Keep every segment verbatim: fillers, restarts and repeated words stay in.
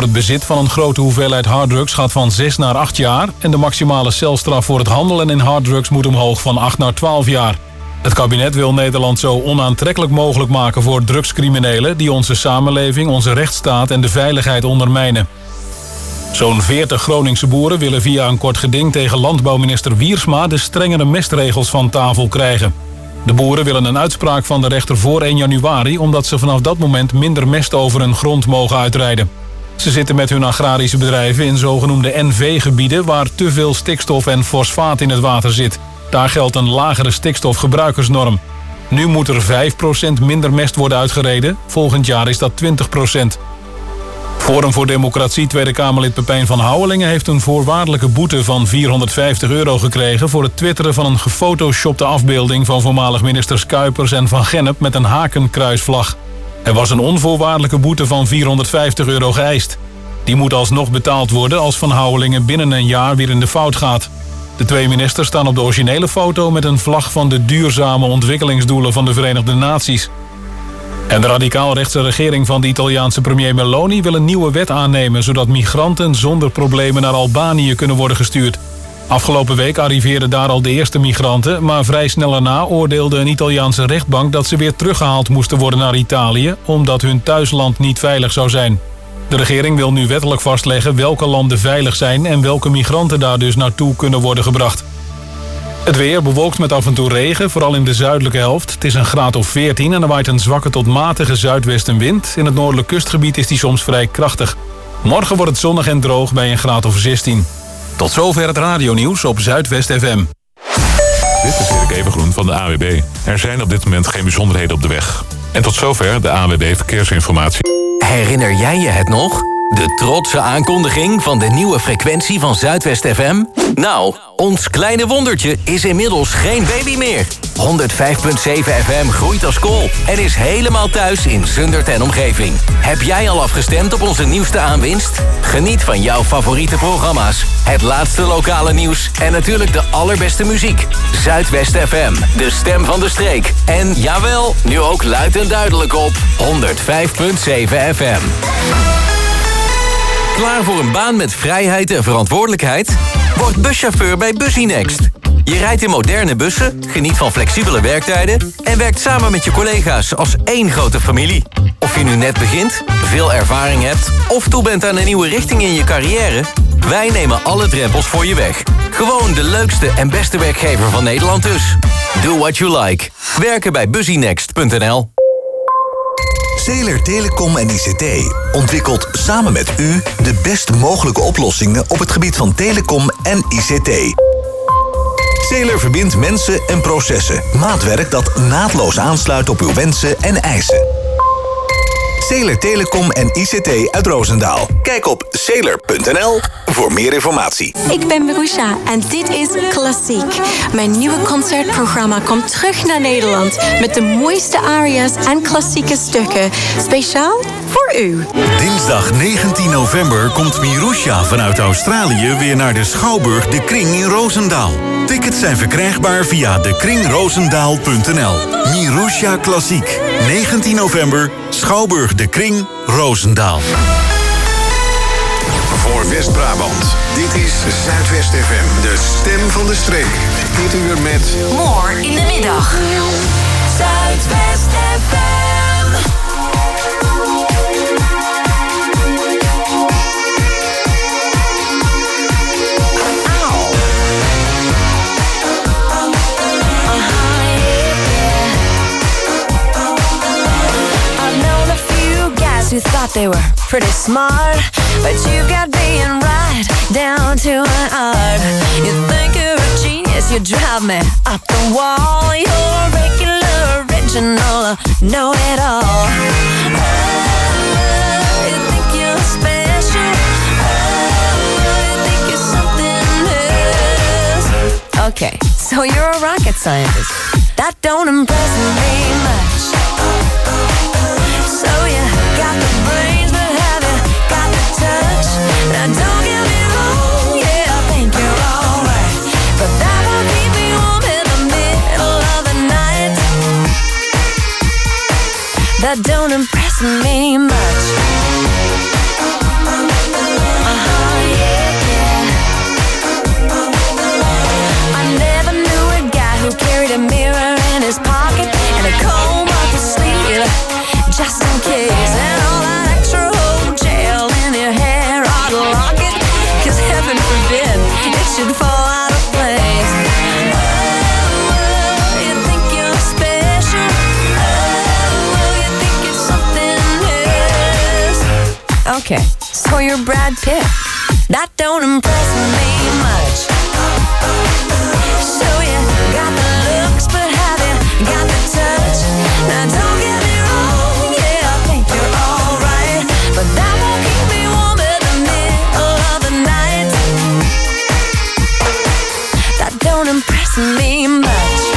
het bezit van een grote hoeveelheid harddrugs gaat van zes naar acht jaar... en de maximale celstraf voor het handelen in harddrugs moet omhoog van acht naar twaalf jaar. Het kabinet wil Nederland zo onaantrekkelijk mogelijk maken voor drugscriminelen... die onze samenleving, onze rechtsstaat en de veiligheid ondermijnen. Zo'n veertig Groningse boeren willen via een kort geding tegen landbouwminister Wiersma... de strengere mestregels van tafel krijgen. De boeren willen een uitspraak van de rechter voor één januari... omdat ze vanaf dat moment minder mest over hun grond mogen uitrijden. Ze zitten met hun agrarische bedrijven in zogenoemde N V-gebieden... waar te veel stikstof en fosfaat in het water zit. Daar geldt een lagere stikstofgebruikersnorm. Nu moet er vijf procent minder mest worden uitgereden. Volgend jaar is dat twintig procent. Forum voor Democratie Tweede Kamerlid Pepijn van Houwelingen... heeft een voorwaardelijke boete van vierhonderdvijftig euro gekregen... voor het twitteren van een gefotoshopte afbeelding... van voormalig ministers Kuipers en Van Gennep met een hakenkruisvlag. Er was een onvoorwaardelijke boete van vierhonderdvijftig euro geëist. Die moet alsnog betaald worden als Van Houwelingen binnen een jaar weer in de fout gaat. De twee ministers staan op de originele foto... met een vlag van de duurzame ontwikkelingsdoelen van de Verenigde Naties. En de radicaal-rechtse regering van de Italiaanse premier Meloni wil een nieuwe wet aannemen... zodat migranten zonder problemen naar Albanië kunnen worden gestuurd. Afgelopen week arriveerden daar al de eerste migranten... maar vrij snel daarna oordeelde een Italiaanse rechtbank... dat ze weer teruggehaald moesten worden naar Italië... omdat hun thuisland niet veilig zou zijn. De regering wil nu wettelijk vastleggen welke landen veilig zijn... en welke migranten daar dus naartoe kunnen worden gebracht. Het weer bewolkt met af en toe regen, vooral in de zuidelijke helft. Het is een graad of veertien en er waait een zwakke tot matige zuidwestenwind. In het noordelijk kustgebied is die soms vrij krachtig. Morgen wordt het zonnig en droog bij een graad of zestien. Tot zover het radionieuws op Zuidwest F M. Dit is Erik Evengroen van de A W B. Er zijn op dit moment geen bijzonderheden op de weg. En tot zover de A W B Verkeersinformatie. Herinner jij je het nog? De trotse aankondiging van de nieuwe frequentie van Zuidwest F M? Nou, ons kleine wondertje is inmiddels geen baby meer. honderdvijf komma zeven F M groeit als kool en is helemaal thuis in Zundert en omgeving. Heb jij al afgestemd op onze nieuwste aanwinst? Geniet van jouw favoriete programma's, het laatste lokale nieuws en natuurlijk de allerbeste muziek. Zuidwest F M, de stem van de streek. En jawel, nu ook luid en duidelijk op honderdvijf komma zeven F M. Klaar voor een baan met vrijheid en verantwoordelijkheid? Word buschauffeur bij Busynext. Je rijdt in moderne bussen, geniet van flexibele werktijden... en werkt samen met je collega's als één grote familie. Of je nu net begint, veel ervaring hebt... of toe bent aan een nieuwe richting in je carrière... wij nemen alle drempels voor je weg. Gewoon de leukste en beste werkgever van Nederland dus. Do what you like. Werken bij busynext punt n l. Zeeler Telecom en I C T ontwikkelt samen met u de best mogelijke oplossingen op het gebied van telecom en I C T. Zeeler verbindt mensen en processen. Maatwerk dat naadloos aansluit op uw wensen en eisen. Zeeler Telecom en I C T uit Roosendaal. Kijk op zeeler punt n l voor meer informatie. Ik ben Marusha en dit is Klassiek. Mijn nieuwe concertprogramma komt terug naar Nederland... met de mooiste aria's en klassieke stukken. Speciaal voor u. Dinsdag negentien november komt Marusha vanuit Australië... weer naar de Schouwburg De Kring in Roosendaal. Tickets zijn verkrijgbaar via de kring roosendaal punt n l. Marusha Klassiek. negentien november, Schouwburg De Kring, Roosendaal. Voor West-Brabant. Dit is Zuidwest F M, de stem van de streek. Dit uur met... More in de middag. Zuidwest F M. Who thought they were pretty smart, but you got being right down to an art. You think you're a genius, you drive me up the wall. You're regular, original, know-it-all. Oh, you think you're special. Oh, you think you're something else. Okay, so you're a rocket scientist. That don't impress me much. So you got the brains, but have you got the touch? Now don't get me wrong, yeah, I think you're alright, but that won't keep me warm in the middle of the night. That don't impress me much. Okay, so you're Brad Pitt. That don't impress me much. So you got the looks, but have you got the touch? Now don't get me wrong, yeah, I think you're alright, but that won't keep me warm in the middle of the night. That don't impress me much.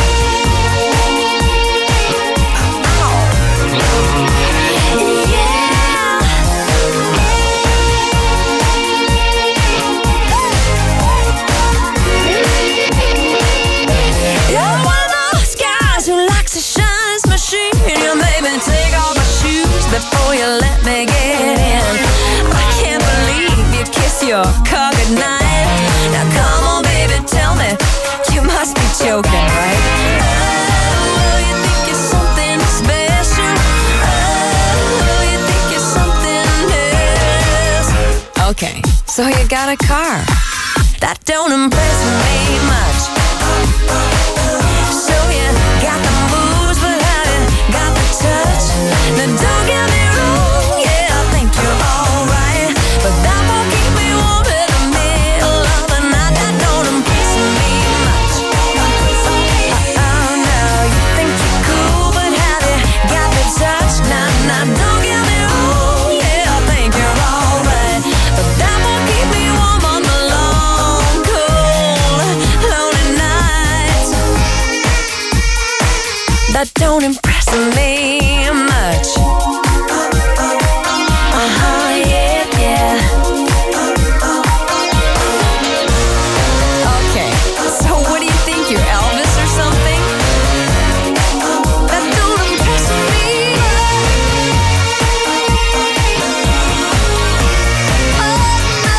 Before you let me get in, I can't believe you kiss your car goodnight. Now come on baby, tell me, you must be joking, right? Oh, you think you're something special. Oh, you think you're something else. Okay, so you got a car. That don't impress me much. So you got the moves, but have you got the touch? Now don't get me wrong, yeah, I think you're alright, but that won't keep me warm in the middle of the night. That don't impress me much. Oh no, you think you're cool, but have you got the touch? Now, now don't get me wrong, yeah, I think you're alright, but that won't keep me warm on the long, cold, lonely nights. That don't impress me much. Uh-huh, yeah, yeah. Okay, so what do you think, you're Elvis or something? That don't impress me. Oh, no.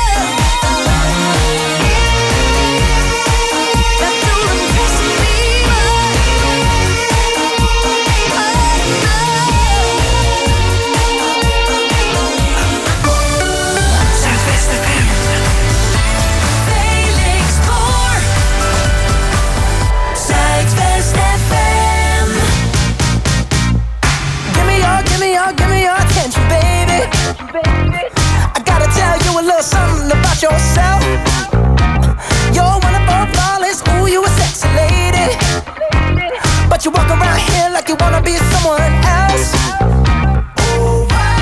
That don't impress me. Something about yourself. You're one of our flawless. Ooh, you a sexy lady, but you walk around here like you wanna be someone else. Ooh,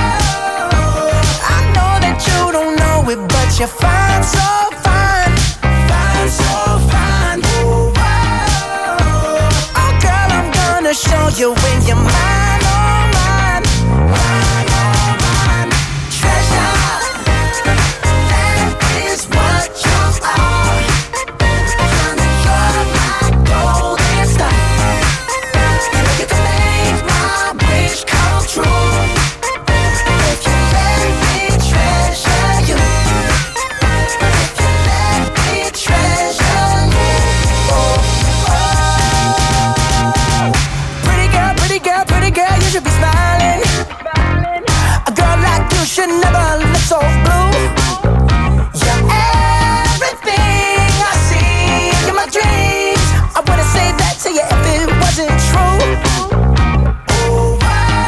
I know that you don't know it, but you're fine, so fine, fine, so fine. Ooh, oh girl, I'm gonna show you when you're mine, oh mine, mine, oh mine. Treasure. What you are, honey, you're my golden star. You can make my wish come true if you let me treasure you. If you let me treasure you. Oh, oh. Pretty girl, pretty girl, pretty girl, you should be smiling. A girl like you should never look so blue. True. Ooh,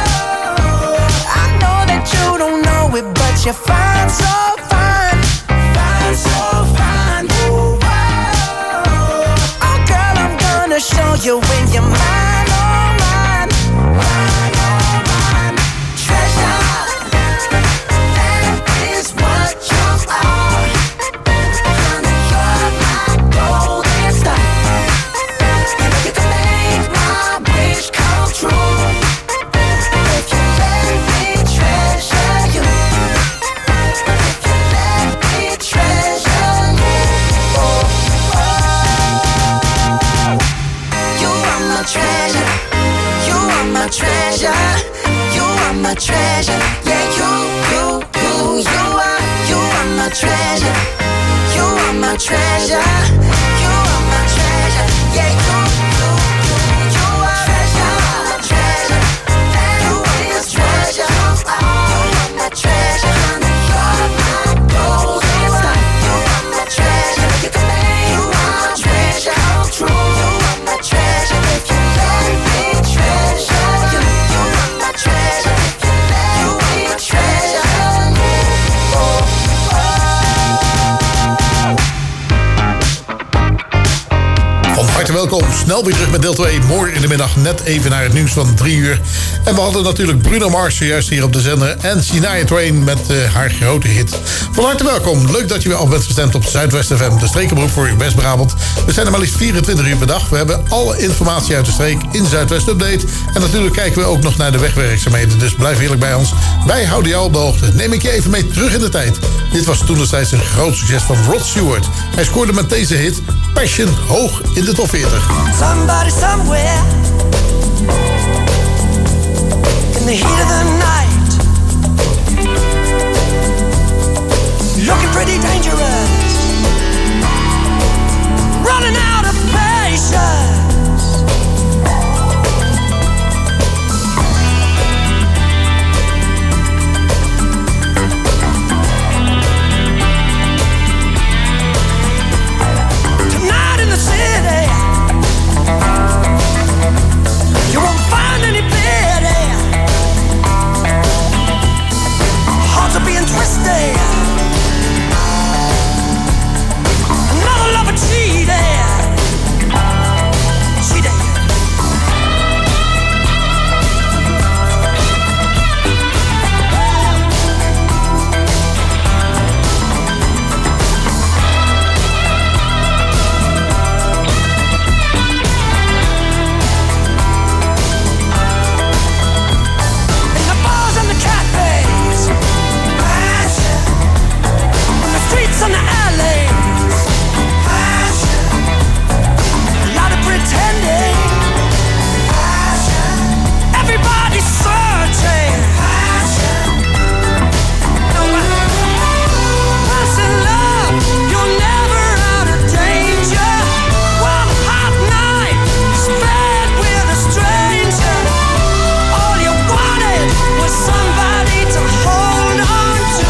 I know that you don't know it, but you're fine, so fine, fine, so fine. Ooh, oh girl, I'm gonna show you when you're mine, oh mine, mine, oh mine. Treasure, that is what you are. Honey, you're my golden star. You can make my wish come true if you let me treasure you. If you let me treasure you. Oh, oh. You are my treasure. You are my treasure. You are my treasure. Yeah, you, you, you, you are. You are my treasure. You are my treasure. You are my treasure. Yeah, you, you. Treasure, honey, you're my golden star. You are my treasure. You can make my treasure come true. You are my treasure. If you let me treasure you, you are my treasure. If you let me treasure you. welkom. Snel weer terug met deel twee. Morgen in de middag, net even naar het nieuws van drie uur. En we hadden natuurlijk Bruno Mars juist hier op de zender. En Shania Twain met uh, haar grote hit. Van harte welkom. Leuk dat je weer af bent gestemd op Zuidwest F M. De strekenberoep voor West-Brabant. We zijn er maar liefst vierentwintig uur per dag. We hebben alle informatie uit de streek in Zuidwest Update. En natuurlijk kijken we ook nog naar de wegwerkzaamheden. Dus blijf heerlijk bij ons. Wij houden jou op de hoogte. Neem ik je even mee terug in de tijd. Dit was toen destijds een groot succes van Rod Stewart. Hij scoorde met deze hit Passion hoog in de top veertig. Somebody somewhere in the heat of the night, looking pretty dangerous, running out of patience. Tonight in the city, you won't find any pity. Hearts are being twisted. Another lover cheated. Cheated. On the alleys, passion. A lot of pretending, passion. Everybody's searching, passion. No matter what's in love, you're never out of danger. One hot night spent with a stranger. All you wanted was somebody to hold on to.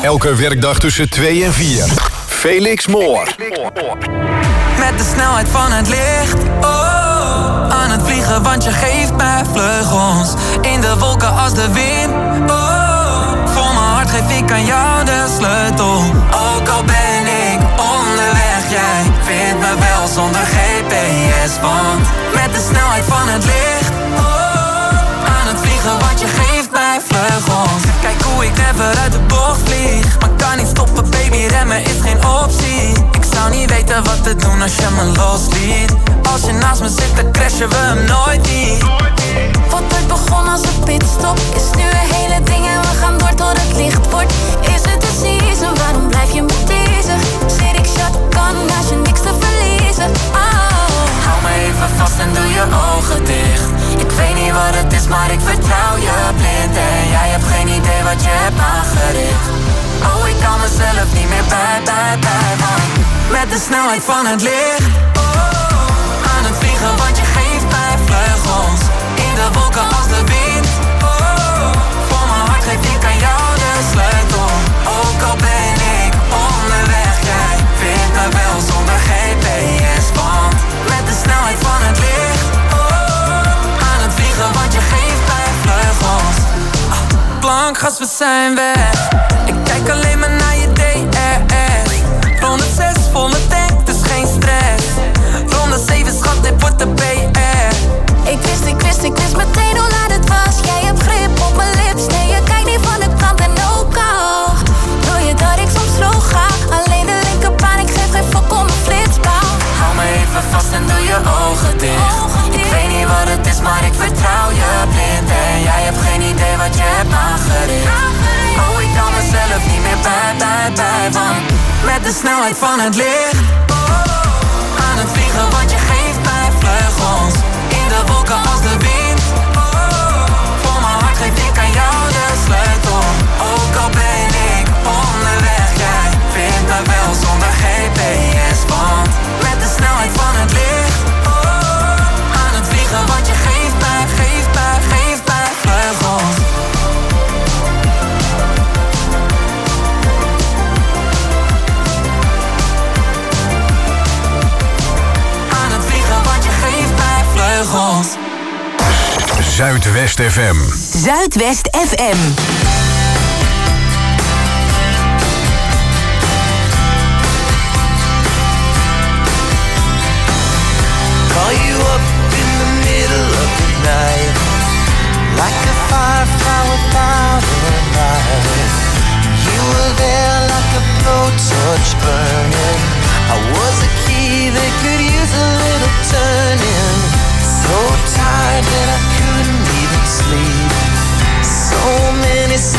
Elke werkdag tussen twee en vier. Felix Moor. Met de snelheid van het licht. Oh, aan het vliegen, want je geeft mij vleugels. In de wolken als de wind. Oh, voor mijn hart geef ik aan jou de sleutel. Ook al ben ik onderweg, jij vindt me wel zonder G P S. Want met de snelheid van het licht. Oh, aan het vliegen, want je geeft mij vleugels. Kijk hoe ik never uit de bocht vlieg. Maar kan niet stoppen, baby, remmen is geen optie. Ik zou niet weten wat te doen als je me losliet. Als je naast me zit, dan crashen we hem nooit niet. Wat ooit begon als een pitstop is nu een hele ding en we gaan door tot het licht wordt. Is het de season, waarom blijf je me teasen? Zit ik shotgun als je niks te verliezen. Oh. Hou me even vast en doe je ogen dicht. Ik weet niet wat het is, maar ik vertrouw je blind. En jij hebt geen idee wat je hebt aangericht. Oh, ik kan mezelf niet meer bij, bij, bij. Want met de snelheid van het licht. Oh, aan het vliegen, want je geeft mij vleugels. In de wolken als de wind. Oh, voor mijn hart geef ik aan jou de sleutel. Ook al ben ik onderweg, jij vindt me wel zonder G P S. Want met de snelheid van het licht. Oh, aan het vliegen, want je geeft mij vleugels. Ah, plankgas, we zijn weg. Ik kijk alleen maar naar je D R S. honderd zes, volle tank, dus geen stress. Ronde zeven, schat, dit wordt de B R. Ik wist, ik wist, ik wist meteen hoe laat het was. Jij hebt grip op mijn lips, nee, je kijkt niet van de kant en ook al. Doe je dat ik soms slow ga, alleen de linkerbaan, ik geef geen fok om mijn flitspaal. Hou me even vast en doe je ogen dicht. Ik weet niet wat het is, maar ik vertrouw je blind. En jij hebt geen idee wat je hebt aangericht. Oh, ik kan mezelf niet meer bij, bij, bij. Want met de snelheid van het licht. Oh, aan het vliegen, want je geeft mij vleugels. In de wolken als de wind. Oh, voor mijn hart geef ik aan jou de sleutel. Ook al ben ik onderweg, jij vindt me wel zonder G P S. Want met de snelheid van het licht. Oh, aan het vliegen, want je geeft mij, geeft mij, geeft mij vleugels. Aan het vliegen, want je geeft mij vleugels. Zuidwest F M. Zuidwest F M. Call you up in the middle of the night, like a firefly without a light. You were there like a blowtorch burning. I was a key that could use a little turning. So tired that I couldn't even sleep. So many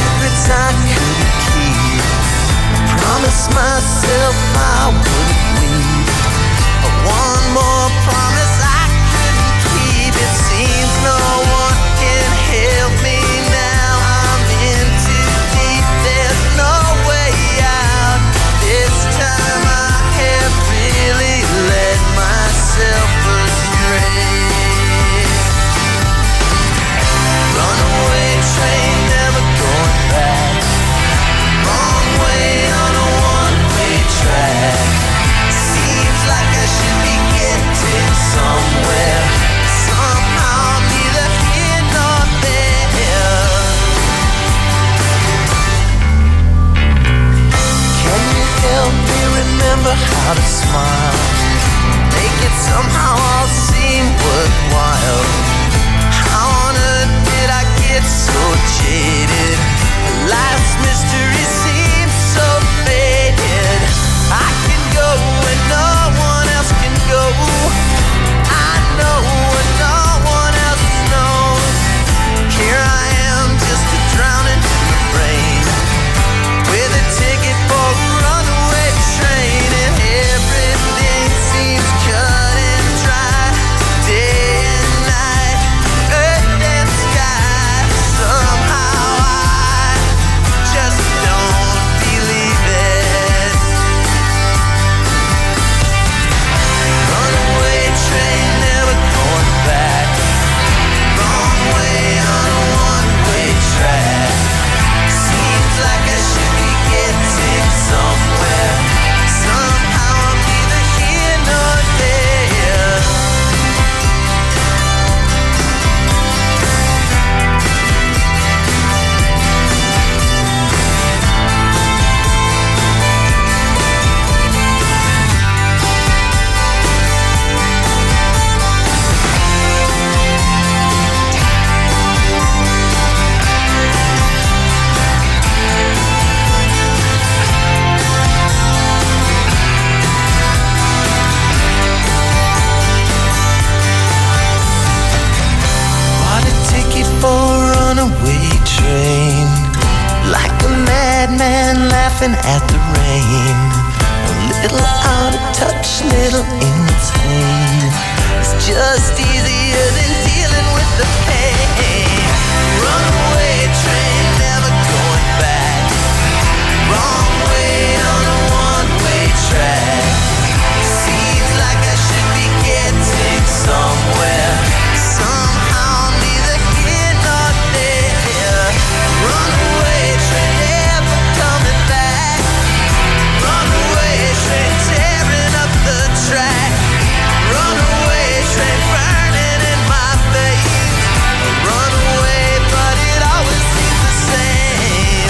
laughing at the rain. A little out of touch, little insane. It's just easier than dealing with the pain. Runaway train, never going back. Wrong way on a one-way track. Seems like I should be getting somewhere. Somehow neither here nor there. Runaway train, never coming back. Runaway train, tearing up the track. Runaway train, burning in my veins. Runaway, but it always seems the same.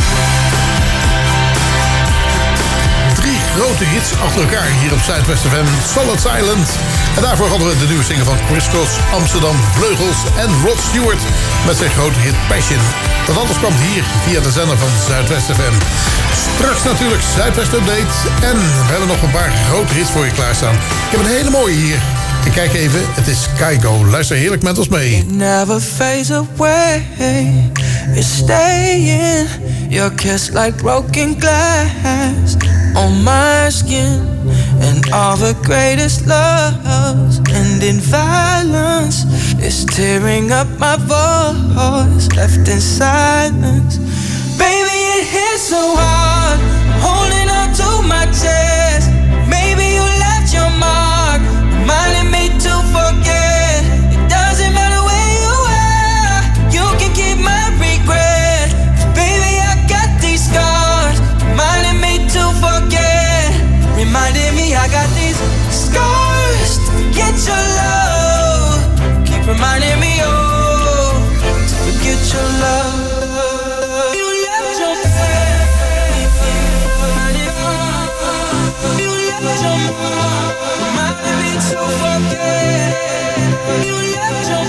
Drie grote hits achter elkaar hier op Zuidwest F M. Solid Silent. En daarvoor hadden we de nieuwe single van Chris Cross, Amsterdam, Vleugels en Rod Stewart met zijn grote hit Passion. Dat alles kwam hier via de zender van Zuidwest F M. Straks natuurlijk Zuidwest Update. En we hebben nog een paar grote hits voor je klaarstaan. Ik heb een hele mooie hier. En kijk even, het is Kygo. Luister heerlijk met ons mee. It never fades away. It's staying. Your kiss like broken glass on my skin. And all the greatest loves end in violence. It's tearing up my voice, left in silence. Baby, it hits so hard, holding on to my chest. Maybe you left your mark, reminding me to forget. It doesn't matter where you are, you can keep my regret. 'Cause baby, I got these scars, reminding me to forget. Reminding me I got these scars to forget your love. Keep reminding me, oh, to forget your love. You left your You left your mark, reminding me to forget. You left your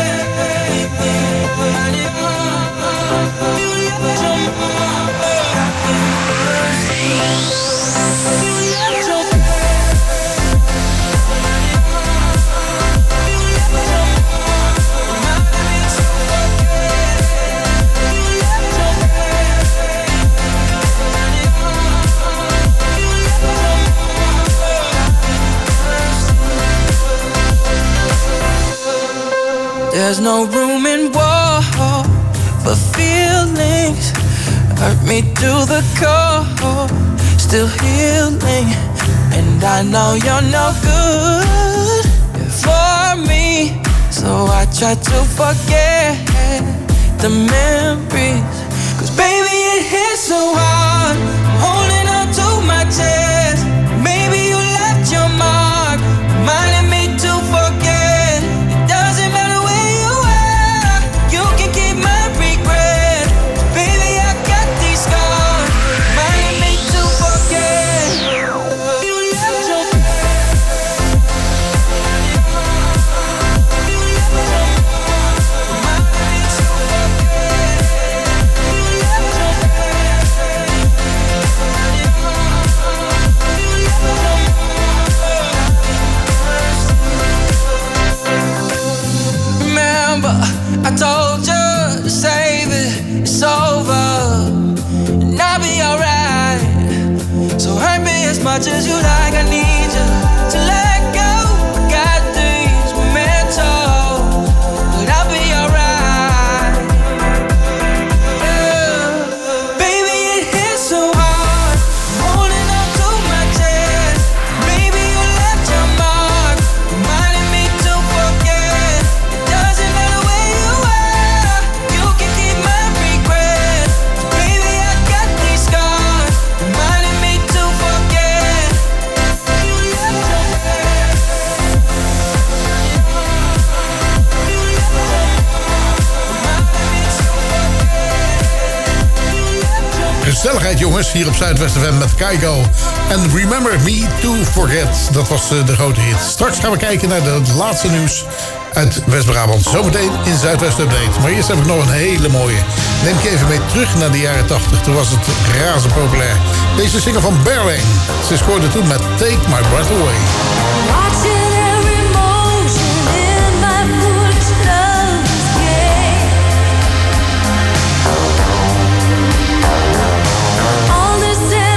You left your There's no room in war for feelings. Hurt me to the core, still healing. And I know you're no good for me, so I try to forget the memories. 'Cause baby, it hits so hard, holding on to my chest. Maybe you left your mark, reminding me to forget. It doesn't matter where you are, you can keep my regret. Baby, I got these scars, reminding me to forget. You left your I told you to save it, it's over, and I'll be alright. So hurt me as much as you like, I need you to let go. I got things we're meant to, but I'll be alright. Yeah. Baby, it hits so hard, holding on to my chest. Maybe you left your mark, reminding me to forget. It doesn't matter where you are, you can keep my regret. Baby, I got these scars, reminding me to forget. You left your Gezelligheid jongens, hier op Zuidwest F M met Kygo. En Remember Me To Forget, dat was de grote hit. Straks gaan we kijken naar het laatste nieuws uit West-Brabant. Zometeen in Zuidwest Update. Maar eerst heb ik nog een hele mooie. Neem ik even mee terug naar de jaren tachtig. Toen was het razend populair. Deze single van Berling. Ze scoorde toen met Take My Breath Away. All this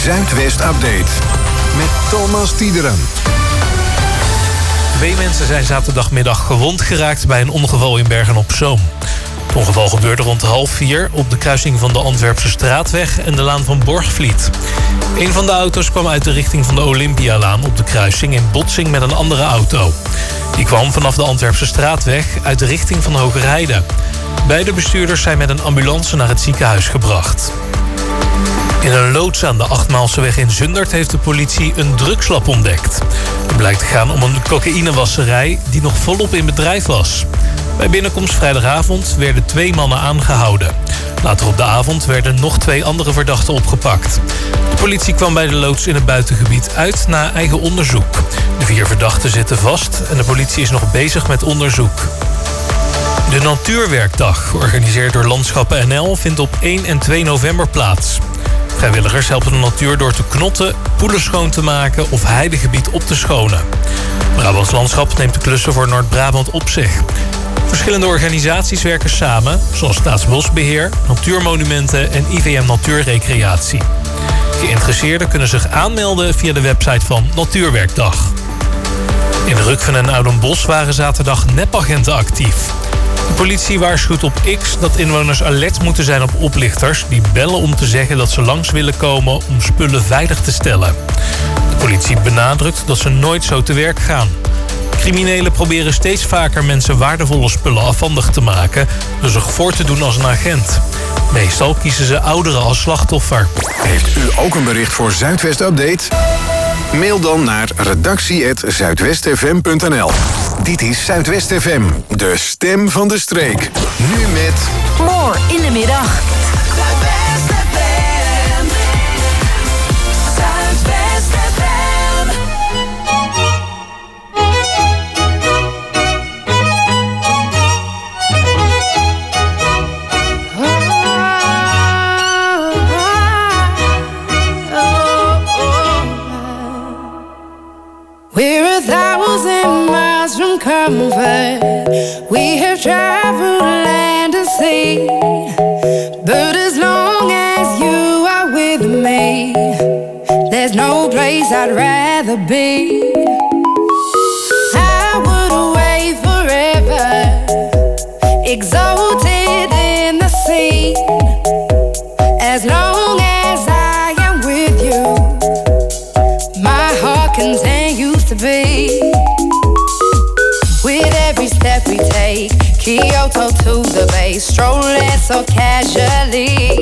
Zuidwest Update. Met Thomas Tiederen. Twee mensen zijn zaterdagmiddag gewond geraakt bij een ongeval in Bergen-op-Zoom. Het ongeval gebeurde rond half vier op de kruising van de Antwerpse Straatweg en de Laan van Borgvliet. Een van de auto's kwam uit de richting van de Olympialaan op de kruising in botsing met een andere auto. Die kwam vanaf de Antwerpse Straatweg uit de richting van Hogerheide. Beide bestuurders zijn met een ambulance naar het ziekenhuis gebracht. In een loods aan de Achtmaalseweg in Zundert heeft de politie een drugslab ontdekt. Het blijkt te gaan om een cocaïnewasserij die nog volop in bedrijf was. Bij binnenkomst vrijdagavond werden twee mannen aangehouden. Later op de avond werden nog twee andere verdachten opgepakt. De politie kwam bij de loods in het buitengebied uit na eigen onderzoek. De vier verdachten zitten vast en de politie is nog bezig met onderzoek. De Natuurwerkdag, georganiseerd door Landschappen N L, vindt op één en twee november plaats. Vrijwilligers helpen de natuur door te knotten, poelen schoon te maken of heidegebied op te schonen. Brabants Landschap neemt de klussen voor Noord-Brabant op zich. Verschillende organisaties werken samen, zoals Staatsbosbeheer, Natuurmonumenten en I V M Natuurrecreatie. Geïnteresseerden kunnen zich aanmelden via de website van Natuurwerkdag. In Rukven en Oudenbosch waren zaterdag nepagenten actief. De politie waarschuwt op X dat inwoners alert moeten zijn op oplichters die bellen om te zeggen dat ze langs willen komen om spullen veilig te stellen. De politie benadrukt dat ze nooit zo te werk gaan. Criminelen proberen steeds vaker mensen waardevolle spullen afhandig te maken door zich voor te doen als een agent. Meestal kiezen ze ouderen als slachtoffer. Heeft u ook een bericht voor Zuidwest Update? Mail dan naar redactie apenstaartje zuidwestfm punt n l. Dit is Zuidwest F M, de stem van de streek. Nu met... More in de middag. Zuidwest F M. Zuidwest F M. We're a thousand miles from comfort. We have traveled land and sea. But as long as you are with me, there's no place I'd rather be. I would away forever, exalted in the sea. As long as I am with you, my heart continues to beat. With every step we take, Kyoto to the bay, strolling so casually.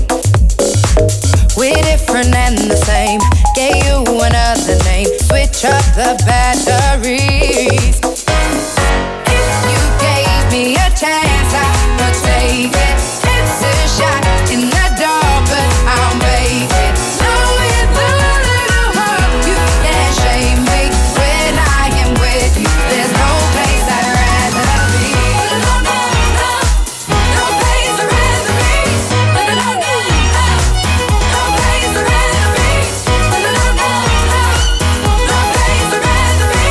We're different and the same, gave you another name, switch up the batteries. If you gave me a chance, I would take it. It's a shot in the dark, but I'll make it. Knowing the little heart, you can't shame me. When I am with you, there's no place I'd rather be. No, no, no, no place I'd rather be. No, no, no, no, no place I'd rather be. No, no, no, no, no place I'd rather be.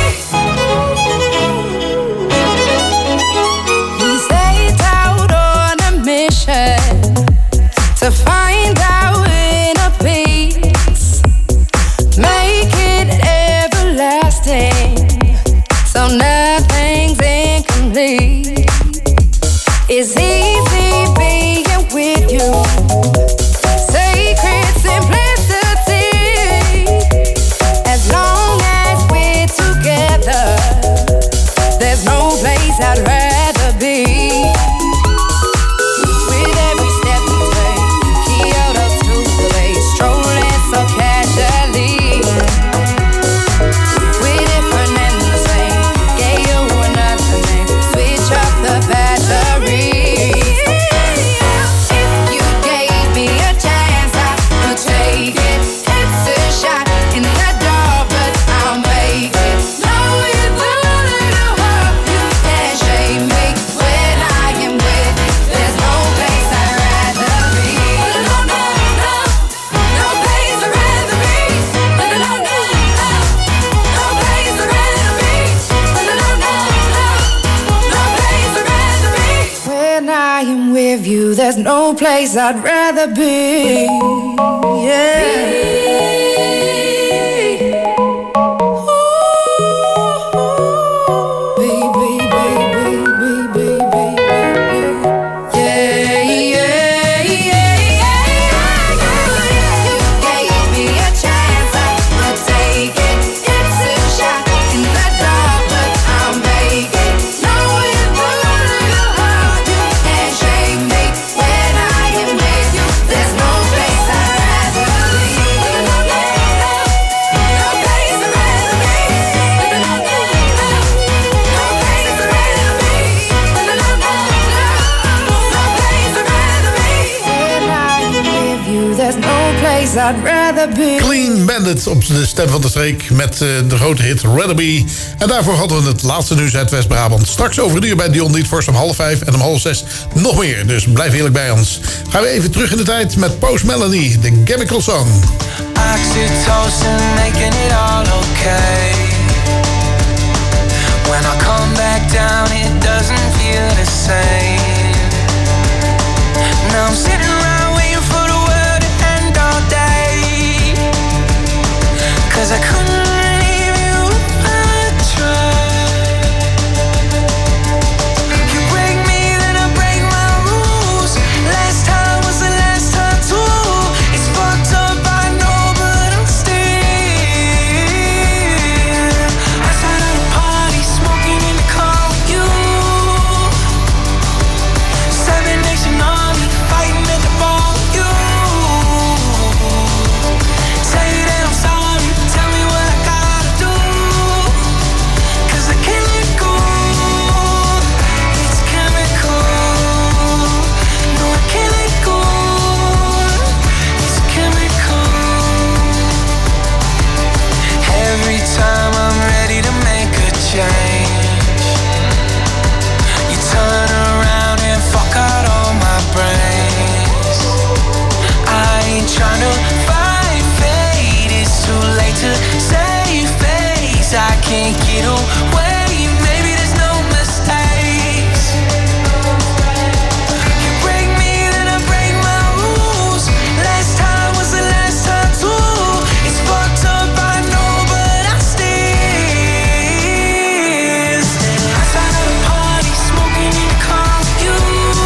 We set out on a mission to find our inner peace, make it everlasting, so nothing's incomplete. It's easy being with you, sacred simplicity. As long as we're together, there's no place I'd rather be. With every step we take, Kyoto to the bay, strolling so casually. We're different and the same, gave you another name, switch up the batteries. If you gave me a chance, I would take it. It's a shot in the dark, but I'll make it. Knowing the little heart, you can't shame me. When I am with you, there's no place I'd rather be. No, no, no, no place I'd rather be. No, no, no, no, no place I'd rather be. No, no, no, no, no place I'd rather be. When I am with you, there's no place I'd rather be. Yeah. Guess I'd rather be. Clean Bandit op de stem van de streek met uh, de grote hit Rather Be. En daarvoor hadden we het laatste nieuws uit West-Brabant. Straks over een uur bij Dion Niet Forst om half vijf en om half zes nog meer. Dus blijf heerlijk bij ons. Gaan we even terug in de tijd met Post Melody, de Chemical Song. Oxytocin making it all okay. When I come back down it doesn't feel the same. Now I'm sitting around waiting for the world to end all day. Cause I couldn't leave you if I tried. You break me then I break my rules. Last time was the last time too. It's fucked up I know but I'm still outside of the party smoking in the car with you. Seven Nation Army fighting at the bar with you. Say that I'm sorry, tell me what I gotta do. Cause I can't let go. It's chemical. No, I can't let go. It's chemical. Every time I'm ready to make a change, you turn around and fuck out all my brains. I ain't tryna fight fate, it's too late to save face. I can't get away, maybe there's no mistakes. You break me, then I break my rules. Last time was the last time too. It's fucked up, I know, but I still outside of the party, smoking in the car with you.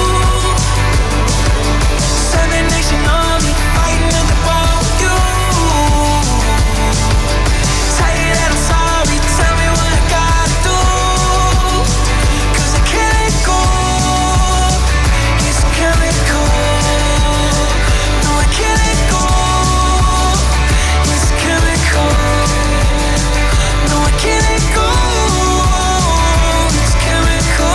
Seven Nation Army fighting at the bar with you. Tell you that I'm sorry, tell me what I gotta do. Cause I can't let go. It's chemical. No, I can't let go. It's chemical. No, I can't let go. It's chemical.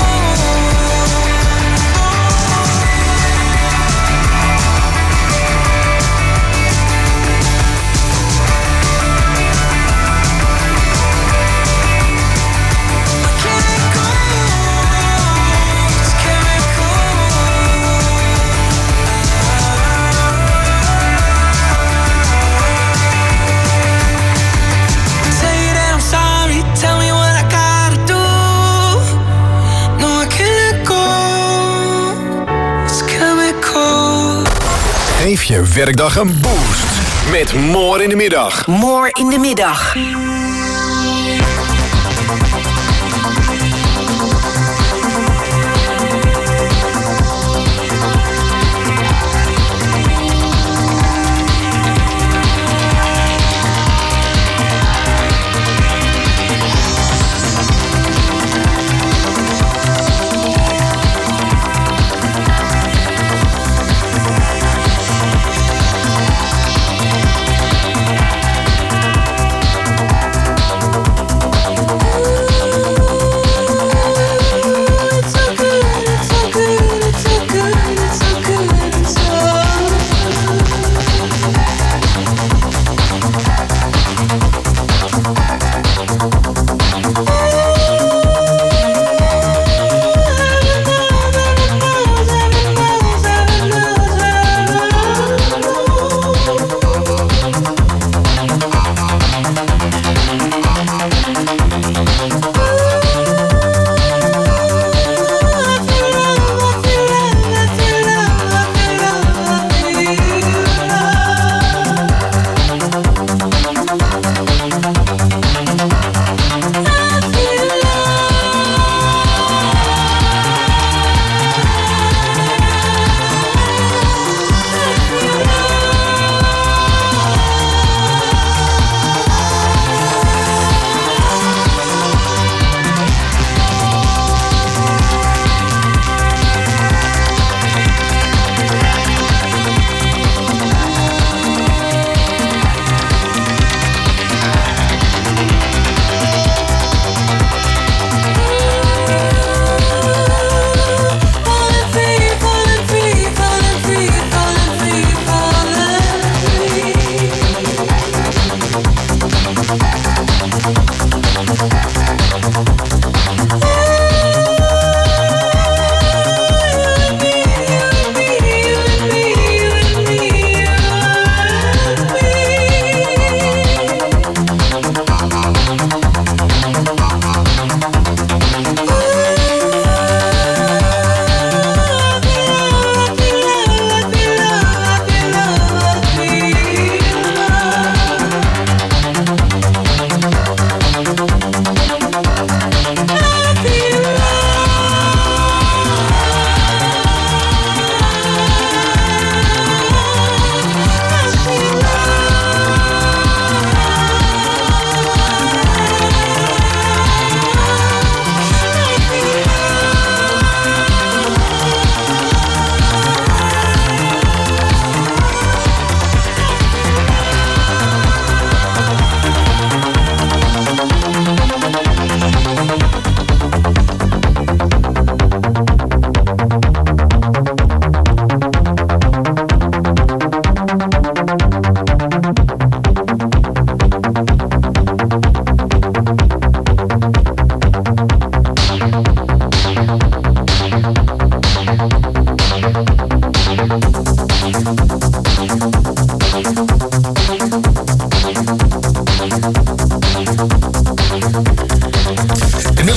Tell you that I'm sorry, tell me what I gotta do. No, I can't let go. It's chemical. Geef je werkdag een boost met More in de Middag. More in de middag.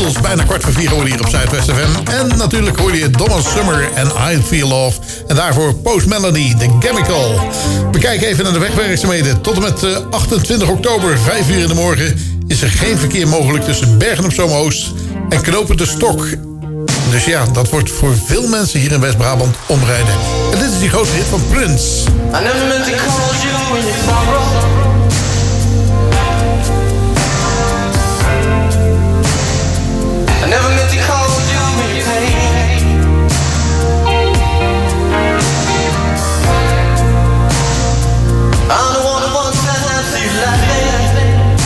inmiddels bijna kwart voor vier geworden hier op Zuidwest F M. En natuurlijk hoorde je Donna Summer en I Feel Love. En daarvoor Post Melody, The Chemical. We kijken even naar de wegwerkzaamheden. Tot en met uh, achtentwintig oktober, vijf uur in de morgen... is er geen verkeer mogelijk tussen Bergen op Zoom Oost en Knopen de Stok. Dus ja, dat wordt voor veel mensen hier in West-Brabant omrijden. En dit is die grote hit van Prince. I never meant to call you when you sorrow. I never meant to call you when you pain. I don't want to one time see you laughing.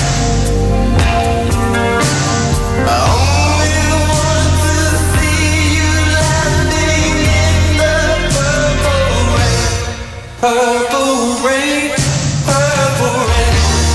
I only want to see you laughing in the purple rain. Purple rain, purple rain.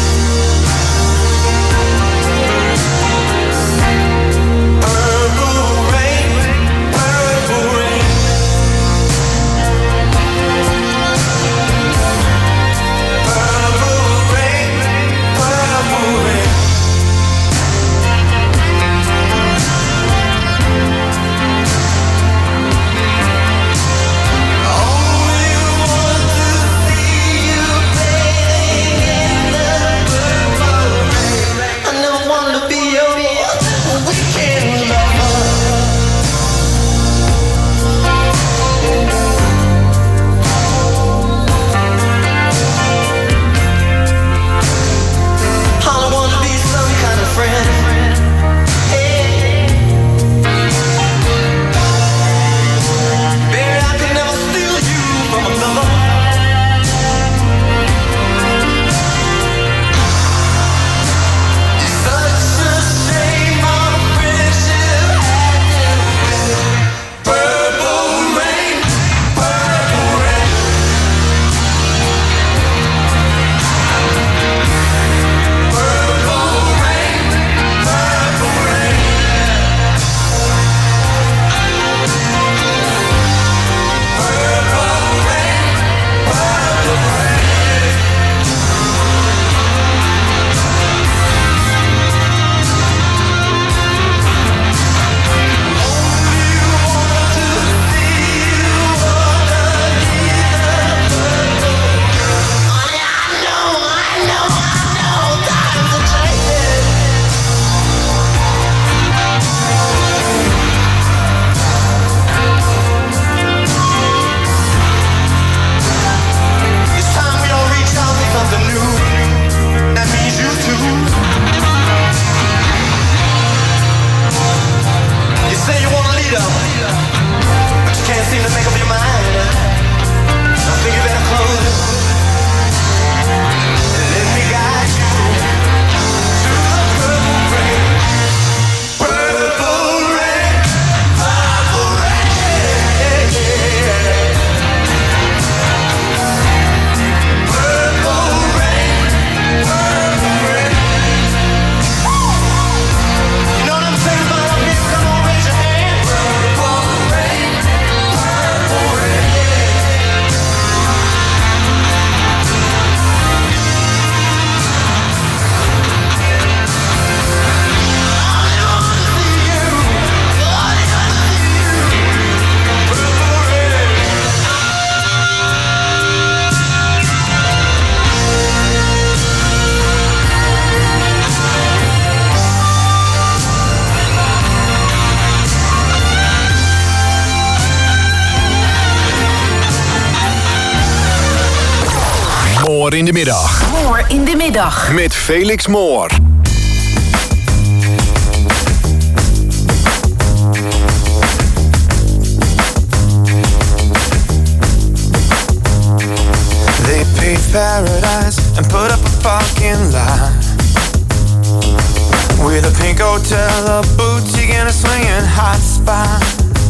Moor in de middag. Moor in de middag. Met Felix Moor. They paved paradise and put up a fucking lie with a pink hotel, a boutique and a swinging hot spot.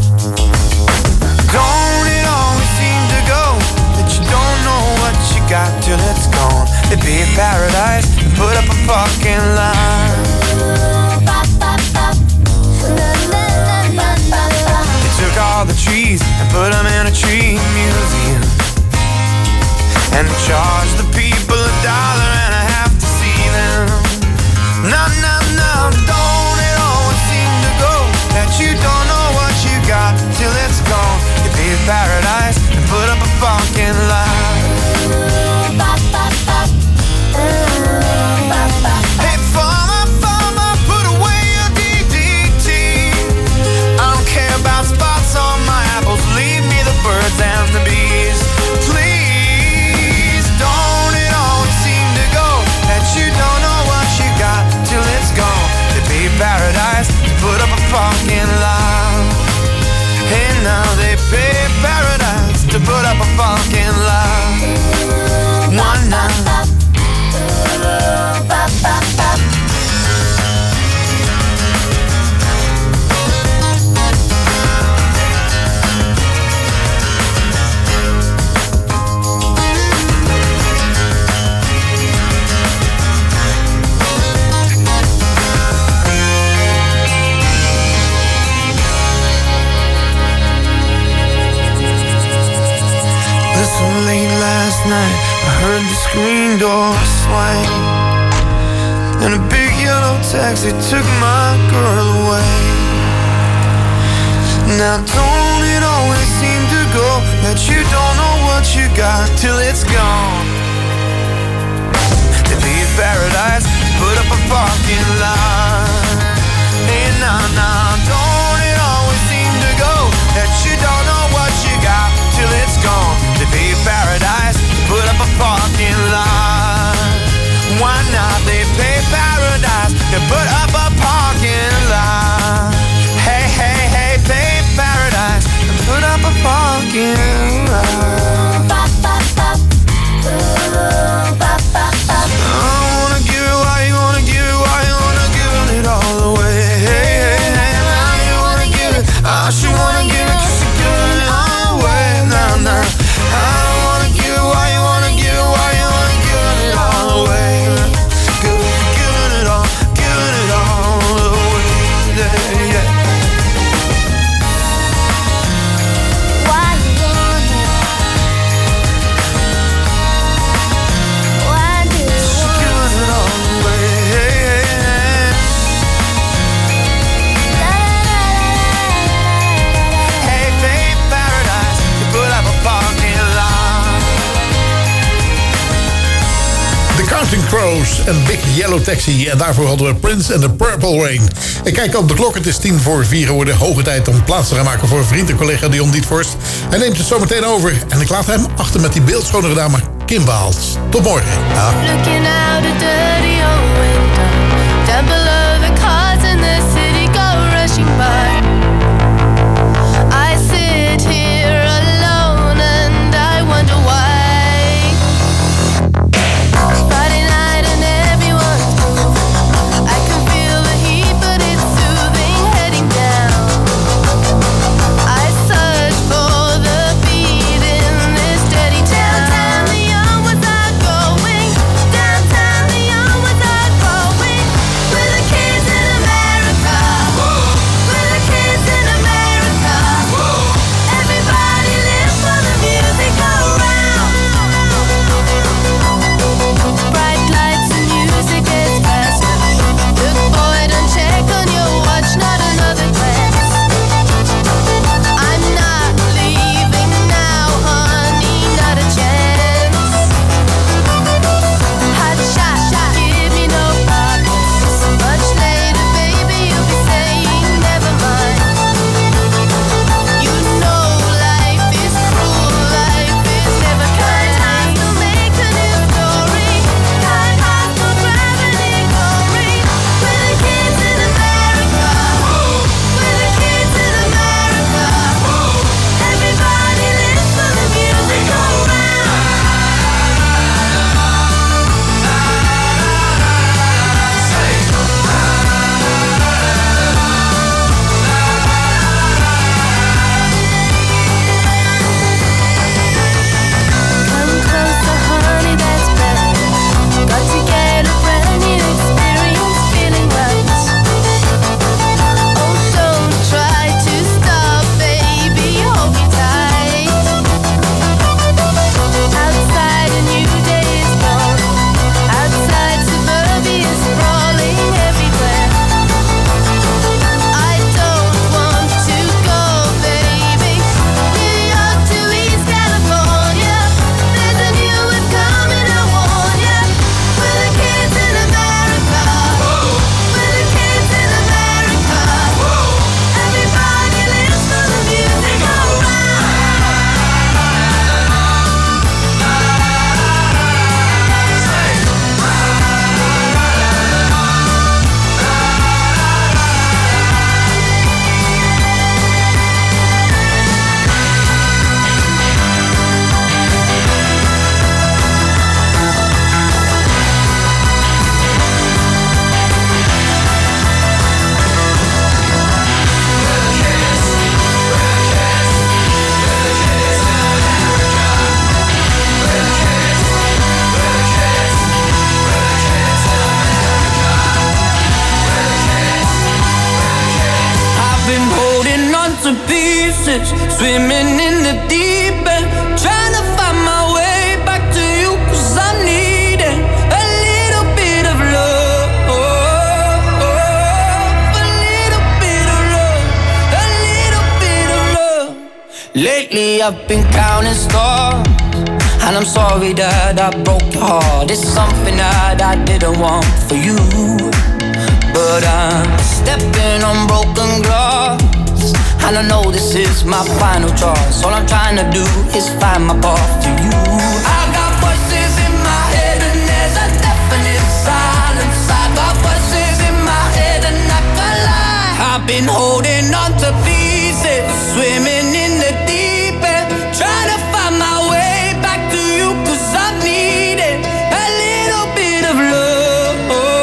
Don't it always seem to go that you don't know what you got till it's gone? They paved paradise and put up a fucking lie. They took all the trees and put them in a tree museum and charged the people a dollar and a half to see them. No, no, no, don't it always seem to heard the screen door swing, and a big yellow taxi took my girl away. Now don't it always seem to go that you don't know what you got till it's gone? To be in paradise, put up a parking lot. Hey, nah, nah, don't it always seem to go that you don't know what you got till it's gone? To be in paradise, put up a parking lot. Why not? They pay paradise to put up a parking lot. Hey, hey, hey, pay paradise to put up a parking lot. Ba, ba, ba. Ooh, ba, ba, ba. I wanna give it, why you wanna give it, why you wanna give it all away. Hey, hey, hey, why you wanna give it, I should wanna give it, cause you're giving it all away. Nah, nah, I don't wanna give it, why you wanna give it, why you wanna give it all away. Giving it all, giving it all away, yeah, yeah. Why you want it? Why do you want it? Giving it all away, hey, hey, hey. Hey, babe, paradise, you put up a parking lot. The Counting Crows en Big Yellow Taxi. En daarvoor hadden we Prince en The Purple Rain. Ik kijk op de klok, het is tien voor vier geworden. Hoge tijd om plaats te gaan maken voor vriend en collega Dion Dietvorst. Hij neemt het zo meteen over. En ik laat hem achter met die beeldschonere dame Kim Baals. Tot morgen. Ja. Looking out a dirty old window, down below the cars in the city go rushing by. I sit here alone and I wonder why. Friday night and everyone's moving. I can feel the heat, but it's soothing, heading down. I search for the beat in this dirty town. Downtown Leon was I going? Downtown Leon was I going? With the kids in America. With the kids in America. Everybody live for the music around. Bright lights and music gets faster. Look boy, don't check on your watch, not another glance. I'm not leaving now, honey, not a chance. Hot shot, give me no problems. Much later, baby, you'll be saying never mind. You know life is cruel, life is never kind. Time to make a new story. Kind heart will grab and glory. With the kids in America. With the kids in America. Everybody lives for the music around. Come closer, honey, that's better. Got to get a brand new experience, feeling right. Oh, don't try to stop, baby, hold me tight. Outside a new day is born. Outside suburbia is sprawling everywhere. I don't want to go, baby. New York to East California. There's a new wave coming, I warn ya. With the kids in America. With the kids in America. Everybody lives for the music around. I've been holding on to pieces, swimming in the deep end, trying to find my way back to you, 'cause I'm Lately I've been counting stars, and I'm sorry that I broke your heart. It's something that I didn't want for you, but I'm stepping on broken glass, and I know this is my final choice. All I'm trying to do is find my path to you. I got voices in my head and there's a definite silence. I got voices in my head and I can't lie. I've been holding on to pieces, swimming in the deep end, trying to find my way back to you, cause I needed a little bit of love,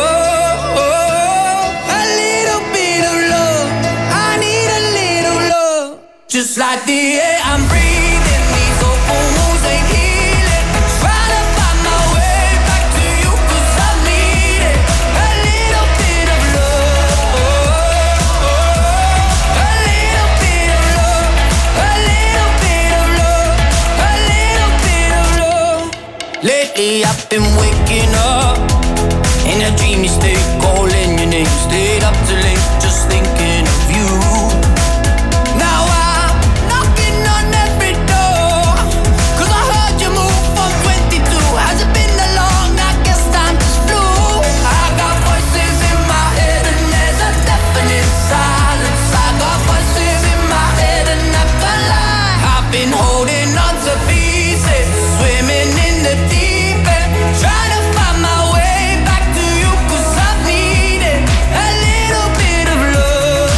a little bit of love. I need a little love, just like the air I'm breathing. These open wounds ain't healing, trying to find my way back to you, cause I needed a little bit of love, a little bit of love, a little bit of love, a little bit of love. Lately I've been waking up in a dreamy state, calling your name, stayed up too late, just thinking of you. Now I'm knocking on every door, cause I heard you move from twenty-two. Has it been that long? I guess time just flew. I got voices in my head and there's a definite silence. I got voices in my head and I can't lie. I've been holding on to pieces, swimming in the deep end, trying to find my way back to you, cause I needed a little bit of love,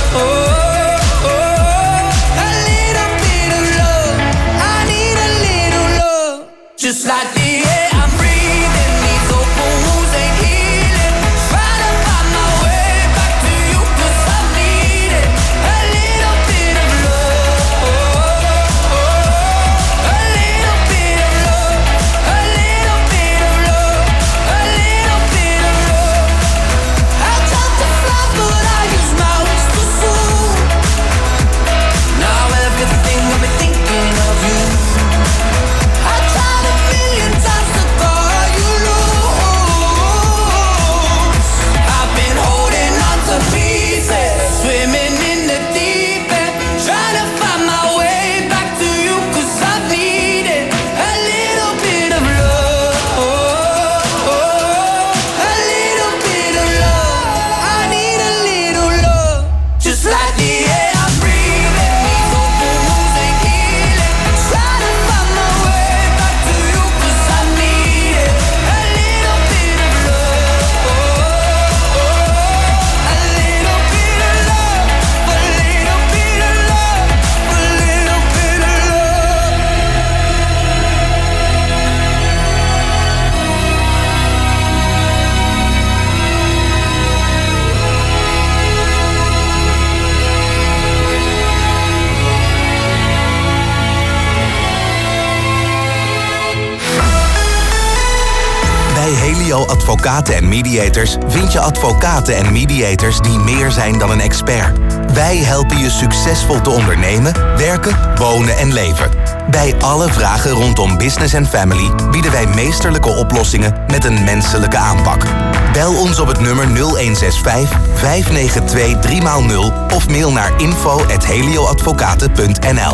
a little bit of love. I need a little love, just like the air I'm breathing. These open wounds ain't healing, trying to find my way back to you, cause I needed a little bit of love, a little bit of love, a little bit of love, a little bit of love. I tried to fly but I used my wings too soon. Now everything I've been thinking of you. I tried a million times to call you loose. I've been holding on to pieces, swimming in the deep end, trying to find my way back to you, cause I needed a little bit of love, a little bit of love. I need a little love, just like the air I'm breathing. These open wounds ain't healing, trying to find my way back to you, cause I needed a little bit of love, a little bit of love, a little bit of love, a little bit of love. Bij Helio Advocaten en Mediators vind je advocaten en mediators die meer zijn dan een expert. Wij helpen je succesvol te ondernemen, werken, wonen en leven. Bij alle vragen rondom business en family bieden wij meesterlijke oplossingen met een menselijke aanpak. Bel ons op het nummer nul een zes vijf, vijf negen twee, drie nul of mail naar info at helioadvocaten punt n l.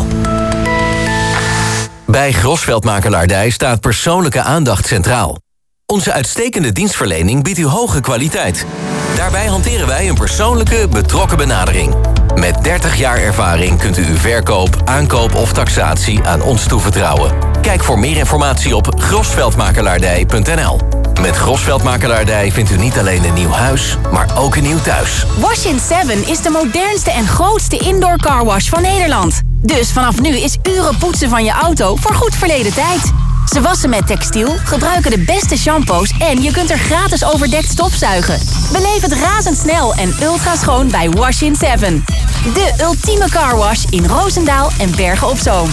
Bij Grosveld Makelaardij staat persoonlijke aandacht centraal. Onze uitstekende dienstverlening biedt u hoge kwaliteit. Daarbij hanteren wij een persoonlijke, betrokken benadering. Met dertig jaar ervaring kunt u uw verkoop, aankoop of taxatie aan ons toevertrouwen. Kijk voor meer informatie op grosveldmakelaardij punt n l. Met Grosveld Makelaardij vindt u niet alleen een nieuw huis, maar ook een nieuw thuis. Wash in seven is de modernste en grootste indoor carwash van Nederland. Dus vanaf nu is uren poetsen van je auto voor goed verleden tijd. Ze wassen met textiel, gebruiken de beste shampoos en je kunt er gratis overdekt stofzuigen. Beleef het razendsnel en ultra schoon bij Wash in seven. De ultieme carwash in Roosendaal en Bergen op Zoom.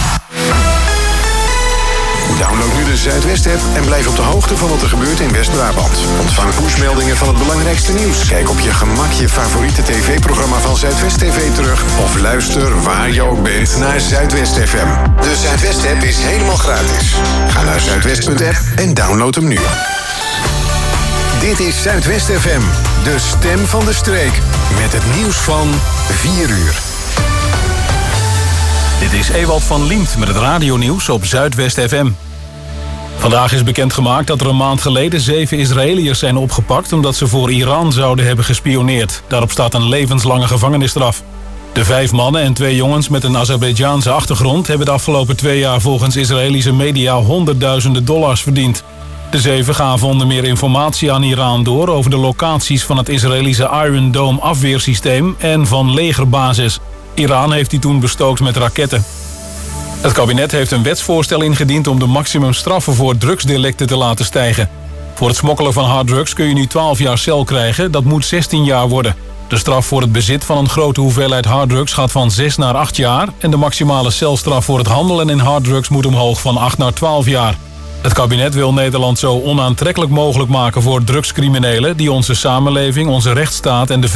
Download nu de Zuidwest-app en blijf op de hoogte van wat er gebeurt in West-Brabant. Ontvang pushmeldingen van het belangrijkste nieuws. Kijk op je gemak je favoriete tv-programma van Zuidwest T V terug. Of luister waar je ook bent naar Zuidwest F M. De Zuidwest-app is helemaal gratis. Ga naar zuidwest punt app en download hem nu. Dit is Zuidwest F M, de stem van de streek. Met het nieuws van vier uur. Dit is Ewald van Liemt met het radionieuws op Zuidwest F M. Vandaag is bekendgemaakt dat er een maand geleden zeven Israëliërs zijn opgepakt omdat ze voor Iran zouden hebben gespioneerd. Daarop staat een levenslange gevangenisstraf. De vijf mannen en twee jongens met een Azerbeidzjaanse achtergrond hebben de afgelopen twee jaar volgens Israëlische media honderdduizenden dollars verdiend. De zeven gaven onder meer informatie aan Iran door over de locaties van het Israëlische Iron Dome afweersysteem en van legerbases. Iran heeft die toen bestookt met raketten. Het kabinet heeft een wetsvoorstel ingediend om de maximumstraffen voor drugsdelicten te laten stijgen. Voor het smokkelen van harddrugs kun je nu twaalf jaar cel krijgen, dat moet zestien jaar worden. De straf voor het bezit van een grote hoeveelheid harddrugs gaat van zes naar acht jaar... en de maximale celstraf voor het handelen in harddrugs moet omhoog van acht naar twaalf jaar. Het kabinet wil Nederland zo onaantrekkelijk mogelijk maken voor drugscriminelen die onze samenleving, onze rechtsstaat en de